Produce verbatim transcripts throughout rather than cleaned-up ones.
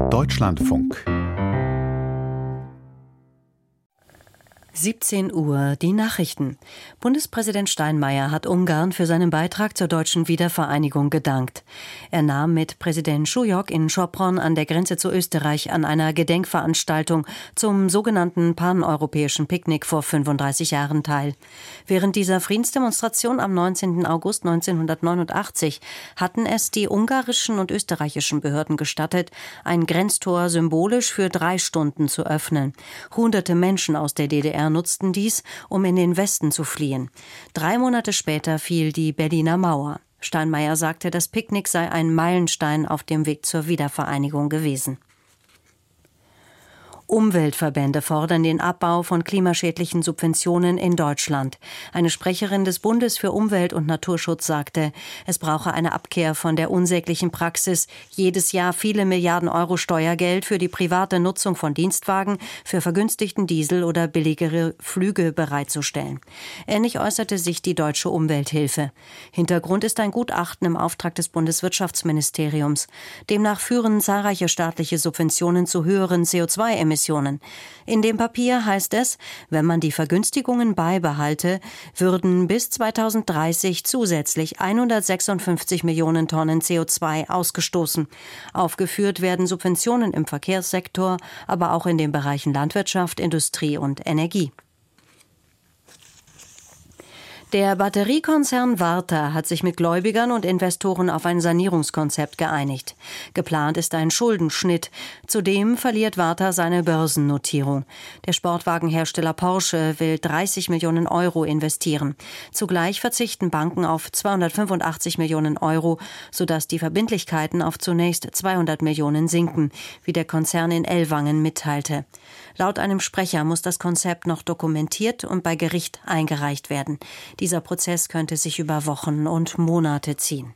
Deutschlandfunk. siebzehn Uhr, die Nachrichten. Bundespräsident Steinmeier hat Ungarn für seinen Beitrag zur deutschen Wiedervereinigung gedankt. Er nahm mit Präsident Súlyog in Sopron an der Grenze zu Österreich an einer Gedenkveranstaltung zum sogenannten paneuropäischen Picknick vor fünfunddreißig Jahren teil. Während dieser Friedensdemonstration am neunzehnten August neunzehnhundertneunundachtzig hatten es die ungarischen und österreichischen Behörden gestattet, ein Grenztor symbolisch für drei Stunden zu öffnen. Hunderte Menschen aus der D D R nutzten dies, um in den Westen zu fliehen. Drei Monate später fiel die Berliner Mauer. Steinmeier sagte, das Picknick sei ein Meilenstein auf dem Weg zur Wiedervereinigung gewesen. Umweltverbände fordern den Abbau von klimaschädlichen Subventionen in Deutschland. Eine Sprecherin des Bundes für Umwelt und Naturschutz sagte, es brauche eine Abkehr von der unsäglichen Praxis, jedes Jahr viele Milliarden Euro Steuergeld für die private Nutzung von Dienstwagen, für vergünstigten Diesel oder billigere Flüge bereitzustellen. Ähnlich äußerte sich die Deutsche Umwelthilfe. Hintergrund ist ein Gutachten im Auftrag des Bundeswirtschaftsministeriums. Demnach führen zahlreiche staatliche Subventionen zu höheren C O zwei Emissionen. In dem Papier heißt es, wenn man die Vergünstigungen beibehalte, würden bis zweitausenddreißig zusätzlich hundertsechsundfünfzig Millionen Tonnen C O zwei ausgestoßen. Aufgeführt werden Subventionen im Verkehrssektor, aber auch in den Bereichen Landwirtschaft, Industrie und Energie. Der Batteriekonzern Varta hat sich mit Gläubigern und Investoren auf ein Sanierungskonzept geeinigt. Geplant ist ein Schuldenschnitt. Zudem verliert Varta seine Börsennotierung. Der Sportwagenhersteller Porsche will dreißig Millionen Euro investieren. Zugleich verzichten Banken auf zweihundertfünfundachtzig Millionen Euro, sodass die Verbindlichkeiten auf zunächst zweihundert Millionen sinken, wie der Konzern in Ellwangen mitteilte. Laut einem Sprecher muss das Konzept noch dokumentiert und bei Gericht eingereicht werden. Dieser Prozess könnte sich über Wochen und Monate ziehen.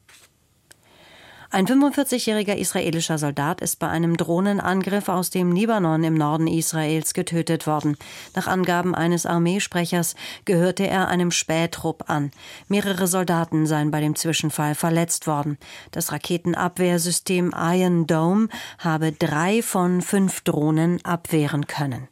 Ein fünfundvierzigjähriger israelischer Soldat ist bei einem Drohnenangriff aus dem Libanon im Norden Israels getötet worden. Nach Angaben eines Armeesprechers gehörte er einem Spähtrupp an. Mehrere Soldaten seien bei dem Zwischenfall verletzt worden. Das Raketenabwehrsystem Iron Dome habe drei von fünf Drohnen abwehren können.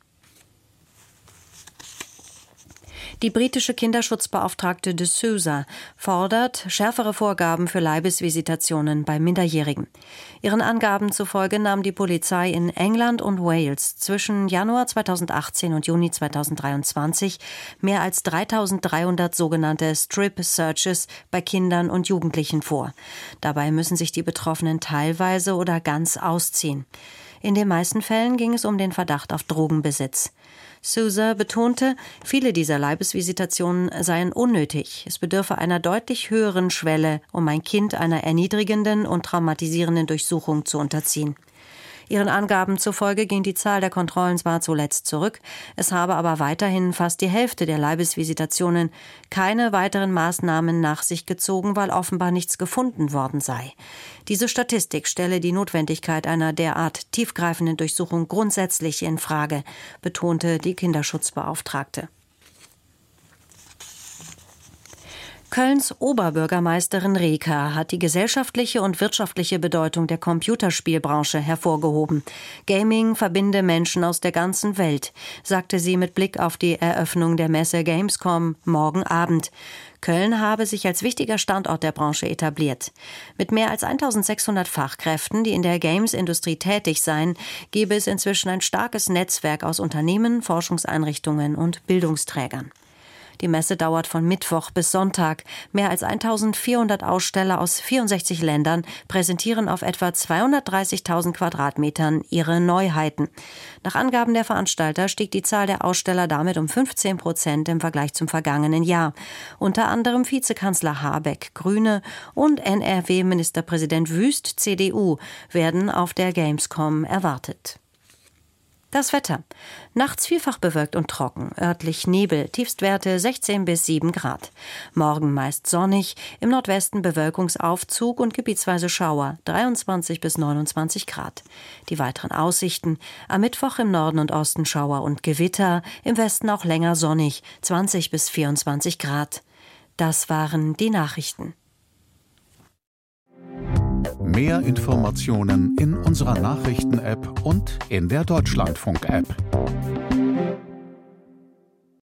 Die britische Kinderschutzbeauftragte de Souza fordert schärfere Vorgaben für Leibesvisitationen bei Minderjährigen. Ihren Angaben zufolge nahm die Polizei in England und Wales zwischen Januar zweitausendachtzehn und Juni zweitausenddreiundzwanzig mehr als dreitausenddreihundert sogenannte Strip Searches bei Kindern und Jugendlichen vor. Dabei müssen sich die Betroffenen teilweise oder ganz ausziehen. In den meisten Fällen ging es um den Verdacht auf Drogenbesitz. Souza betonte, viele dieser Leibesvisitationen seien unnötig. Es bedürfe einer deutlich höheren Schwelle, um ein Kind einer erniedrigenden und traumatisierenden Durchsuchung zu unterziehen. Ihren Angaben zufolge ging die Zahl der Kontrollen zwar zuletzt zurück, es habe aber weiterhin fast die Hälfte der Leibesvisitationen keine weiteren Maßnahmen nach sich gezogen, weil offenbar nichts gefunden worden sei. Diese Statistik stelle die Notwendigkeit einer derart tiefgreifenden Durchsuchung grundsätzlich in Frage, betonte die Kinderschutzbeauftragte. Kölns Oberbürgermeisterin Reker hat die gesellschaftliche und wirtschaftliche Bedeutung der Computerspielbranche hervorgehoben. Gaming verbinde Menschen aus der ganzen Welt, sagte sie mit Blick auf die Eröffnung der Messe Gamescom morgen Abend. Köln habe sich als wichtiger Standort der Branche etabliert. Mit mehr als eintausendsechshundert Fachkräften, die in der Games-Industrie tätig seien, gebe es inzwischen ein starkes Netzwerk aus Unternehmen, Forschungseinrichtungen und Bildungsträgern. Die Messe dauert von Mittwoch bis Sonntag. Mehr als eintausendvierhundert Aussteller aus vierundsechzig Ländern präsentieren auf etwa zweihundertdreißigtausend Quadratmetern ihre Neuheiten. Nach Angaben der Veranstalter stieg die Zahl der Aussteller damit um fünfzehn Prozent im Vergleich zum vergangenen Jahr. Unter anderem Vizekanzler Habeck, Grüne, und N R W-Ministerpräsident Wüst, C D U, werden auf der Gamescom erwartet. Das Wetter. Nachts vielfach bewölkt und trocken, örtlich Nebel, Tiefstwerte sechzehn bis sieben Grad. Morgen meist sonnig, im Nordwesten Bewölkungsaufzug und gebietsweise Schauer, dreiundzwanzig bis neunundzwanzig Grad. Die weiteren Aussichten: am Mittwoch im Norden und Osten Schauer und Gewitter, im Westen auch länger sonnig, zwanzig bis vierundzwanzig Grad. Das waren die Nachrichten. Mehr Informationen in unserer Nachrichten-App und in der Deutschlandfunk-App.